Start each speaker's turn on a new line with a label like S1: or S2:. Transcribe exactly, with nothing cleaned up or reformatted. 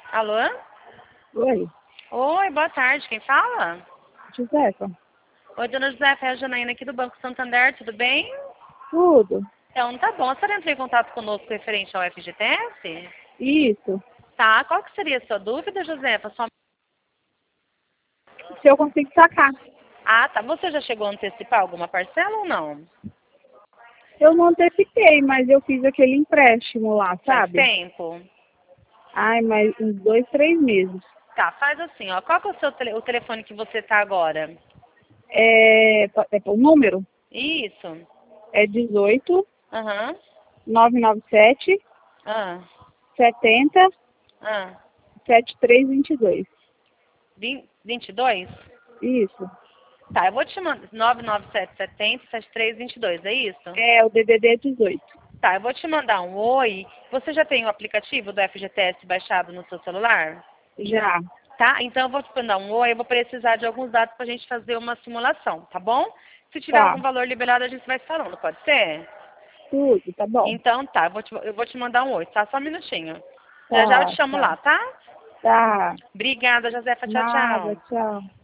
S1: Alô?
S2: Oi,
S1: Oi, boa tarde. Quem fala?
S2: Josefa.
S1: Oi, dona Josefa, é a Janaína aqui do Banco Santander, tudo bem?
S2: Tudo?
S1: Então, tá bom. A senhora entrou em contato conosco referente ao F G T S?
S2: Isso.
S1: Tá. Qual que seria a sua dúvida, Josefa? Só...
S2: Se eu consigo sacar.
S1: Ah, tá. Você já chegou a antecipar alguma parcela ou não?
S2: Eu não antecipei, mas eu fiz aquele empréstimo lá,
S1: Faz
S2: sabe?
S1: tempo?
S2: Ai, mas uns dois, três meses.
S1: Tá, faz assim, ó. Qual que é o seu tele... o telefone que você tá agora?
S2: É, é o número
S1: Isso.
S2: é dezoito,
S1: Aham.
S2: novecentos e noventa e sete,
S1: Ah.
S2: setenta,
S1: Ah.
S2: setenta e três vinte e dois.
S1: Vin- vinte e dois?
S2: Isso.
S1: Tá, eu vou te mandar. nove nove sete sete zero, sete três dois dois, é isso?
S2: É o D D D dezoito.
S1: Tá, eu vou te mandar um oi. Você já tem o aplicativo do F G T S baixado no seu celular?
S2: Já.
S1: Tá? Então eu vou te mandar um oi. Eu vou precisar de alguns dados pra gente fazer uma simulação, tá bom? Se tiver
S2: Tá.
S1: algum valor liberado, a gente vai falando, pode ser?
S2: Tudo, tá bom.
S1: Então tá, eu vou te, eu vou te mandar um oi, tá? Só um minutinho. Já já eu
S2: Tá,
S1: te chamo
S2: tá.
S1: lá, tá?
S2: Tá.
S1: Obrigada, Josefa. Tchau,
S2: Nada,
S1: tchau.
S2: tchau.